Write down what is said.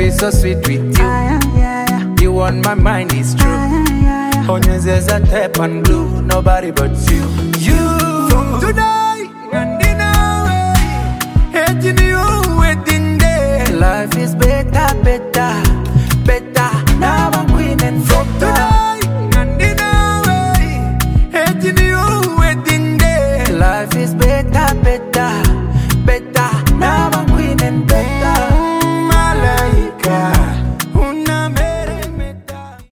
be so sweet with you. You on my mind, it's true. Onions is a tape and glue, nobody but you. You from tonight and in a way, hating you waiting there. Life